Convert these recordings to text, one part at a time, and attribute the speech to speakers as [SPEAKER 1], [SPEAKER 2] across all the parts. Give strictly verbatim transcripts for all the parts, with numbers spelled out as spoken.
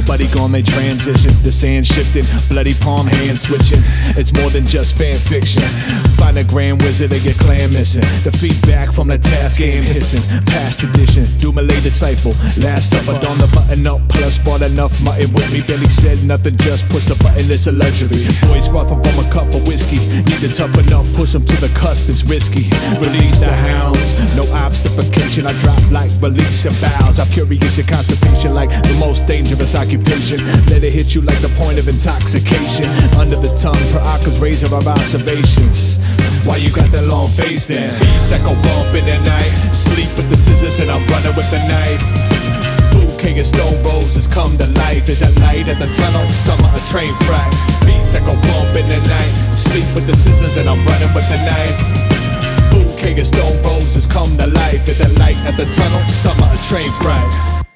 [SPEAKER 1] Nobody gonna make transition. The sand shifting, bloody palm hand switching. It's more than just fan fiction. Find a grand wizard and get clan missing. The feedback from the task game hissing. Past tradition, do Malay disciple. Last supper, on the button up. Plus bought enough mutton with me. Billy said nothing, just push the button, it's a luxury. Boys ruffin' from a cup of whiskey. Need to toughen up, push them to the cusp, it's risky. Release the hounds, no obstification. I drop like release and vows. I'm curious your constipation like the most dangerous occupation. Let it hit you like the point of intoxication. Under the tongue, per Occam's razor of observations. Why you got that long face then? Beats echo bump in the night. Sleep with the scissors and I'm running with the knife. Bouquet of stone roses come to life. Is that light at the tunnel? Summer a train frack. Beats echo bump in the night. Sleep with the scissors and I'm running with the knife. Bouquet of stone roses come to life. Is that light at the tunnel? Summer a train frack.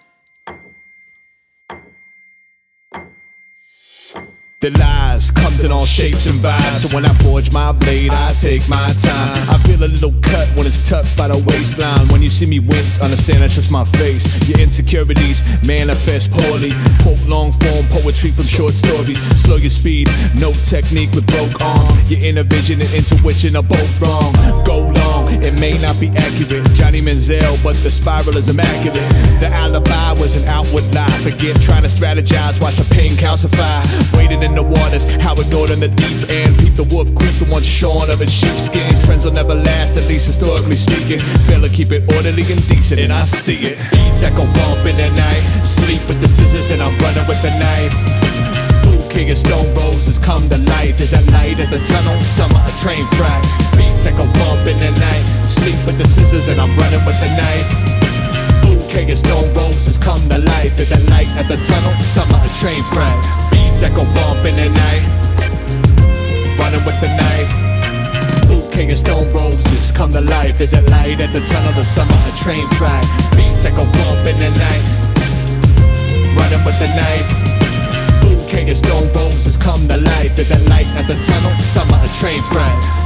[SPEAKER 1] The lies comes in all shapes and vibes. So when I forge my blade, I take my time. I feel a little cut when it's tucked by the waistline. When you see me wince, understand that's just my face. Your insecurities manifest poorly. Quote long form poetry from short stories. Slow your speed, no technique with broke arms. Your inner vision and intuition are both wrong. Go long, it may not be accurate. Johnny Manziel, but the spiral is immaculate. The alibi was an outward lie. Forget trying to strategize, watch the pain calcify. Waited in the waters, how it goes in the deep end. Peep the wolf creep, the one shorn of its sheepskins. Friends will never last, at least historically speaking. Fail to keep it orderly and decent, and I see it. Beats echo bump in the night. Sleep with the scissors and I'm running with the knife. Bouquet of stone roses come to life. Is that light at the tunnel? Summer a train frack. Beats echo bump in the night. Sleep with the scissors and I'm running with the knife. Bouquet of stone roses come to life. Is that light at the tunnel? Summer a train frack. Beats echo bump in the night. Running with the knife. Bouquet of stone roses come to life. Is that light at the tunnel? The summer a train frack. Beats echo bump in the night. Running with the knife. Bouquet of stone roses come to life. Is that light at the tunnel? Summer a train frack.